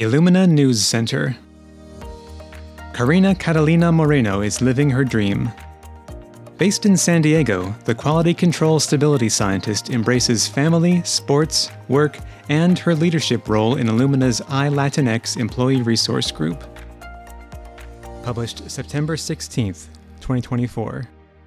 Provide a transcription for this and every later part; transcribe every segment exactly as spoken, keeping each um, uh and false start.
Illumina News Center. Karina Catalina Moreno is living her dream. Based in San Diego, the quality control stability scientist embraces family, sports, work, and her leadership role in Illumina's iLatinx employee resource group. Published September sixteenth, twenty twenty-four.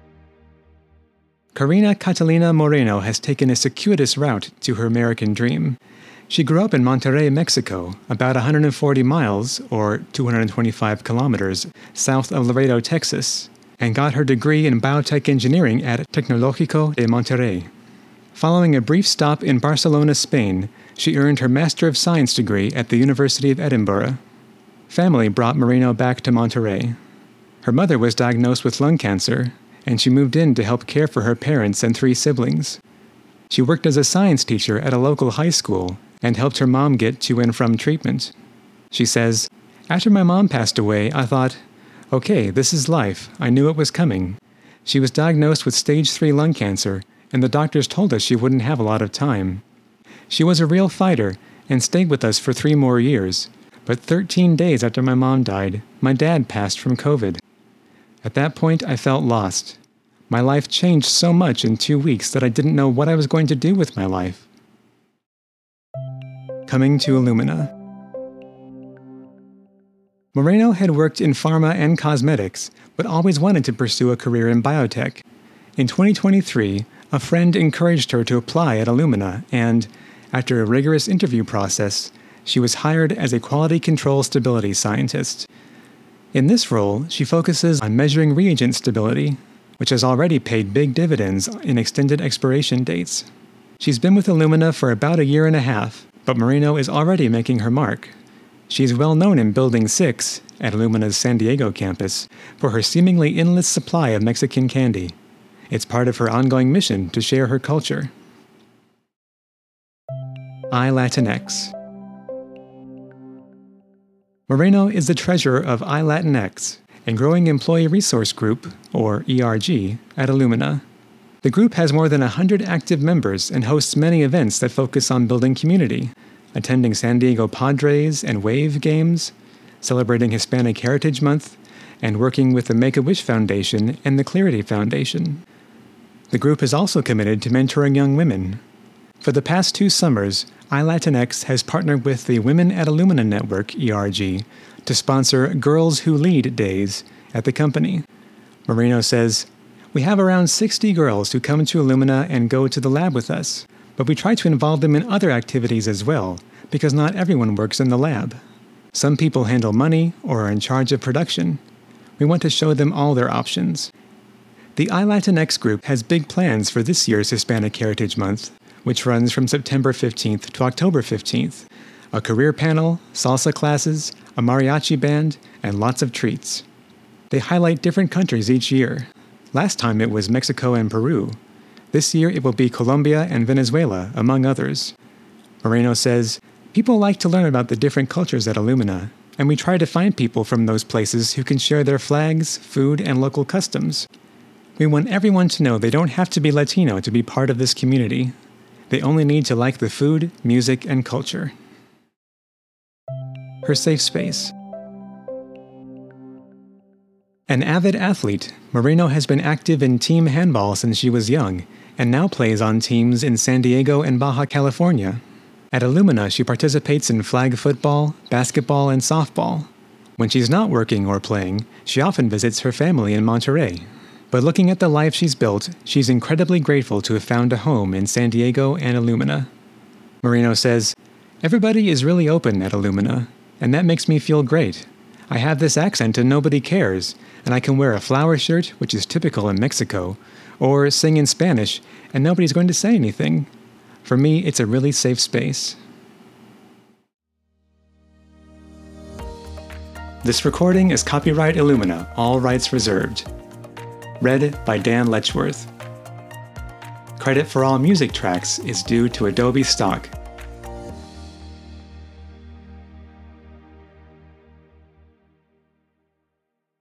Karina Catalina Moreno has taken a circuitous route to her American dream. She grew up in Monterrey, Mexico, about one hundred forty miles, or two hundred twenty-five kilometers, south of Laredo, Texas, and got her degree in biotech engineering at Tecnológico de Monterrey. Following a brief stop in Barcelona, Spain, she earned her Master of Science degree at the University of Edinburgh. Family brought Moreno back to Monterrey. Her mother was diagnosed with lung cancer, and she moved in to help care for her parents and three siblings. She worked as a science teacher at a local high school and helped her mom get to and from treatment. She says, "After my mom passed away, I thought, okay, this is life. I knew it was coming. She was diagnosed with stage three lung cancer, and the doctors told us she wouldn't have a lot of time. She was a real fighter and stayed with us for three more years, but thirteen days after my mom died, my dad passed from COVID. At that point, I felt lost. My life changed so much in two weeks that I didn't know what I was going to do with my life." Coming to Illumina. Moreno had worked in pharma and cosmetics, but always wanted to pursue a career in biotech. In twenty twenty-three, a friend encouraged her to apply at Illumina, and, after a rigorous interview process, she was hired as a quality control stability scientist. In this role, she focuses on measuring reagent stability, which has already paid big dividends in extended expiration dates. She's been with Illumina for about a year and a half, but Moreno is already making her mark. She is well known in Building six, at Illumina's San Diego campus, for her seemingly endless supply of Mexican candy. It's part of her ongoing mission to share her culture. iLatinx. Moreno is the treasurer of iLatinx, a growing employee resource group, or E R G, at Illumina. The group has more than one hundred active members and hosts many events that focus on building community, attending San Diego Padres and Wave games, celebrating Hispanic Heritage Month, and working with the Make-A-Wish Foundation and the Clarity Foundation. The group is also committed to mentoring young women. For the past two summers, iLatinx has partnered with the Women at Illumina Network, E R G, to sponsor Girls Who Lead Days at the company. Moreno says, "We have around sixty girls who come to Illumina and go to the lab with us, but we try to involve them in other activities as well, because not everyone works in the lab. Some people handle money or are in charge of production. We want to show them all their options." The iLatinx group has big plans for this year's Hispanic Heritage Month, which runs from September fifteenth to October fifteenth. A career panel, salsa classes, a mariachi band, and lots of treats. They highlight different countries each year. Last time it was Mexico and Peru. This year it will be Colombia and Venezuela, among others. Moreno says, "People like to learn about the different cultures at Illumina, and we try to find people from those places who can share their flags, food, and local customs. We want everyone to know they don't have to be Latino to be part of this community. They only need to like the food, music, and culture." Her safe space. An avid athlete, Moreno has been active in team handball since she was young, and now plays on teams in San Diego and Baja California. At Illumina, she participates in flag football, basketball, and softball. When she's not working or playing, she often visits her family in Monterrey. But looking at the life she's built, she's incredibly grateful to have found a home in San Diego and Illumina. Moreno says, "Everybody is really open at Illumina, and that makes me feel great. I have this accent and nobody cares, and I can wear a flower shirt, which is typical in Mexico, or sing in Spanish, and nobody's going to say anything. For me, it's a really safe space." This recording is copyright Illumina, all rights reserved. Read by Dan Letchworth. Credit for all music tracks is due to Adobe Stock.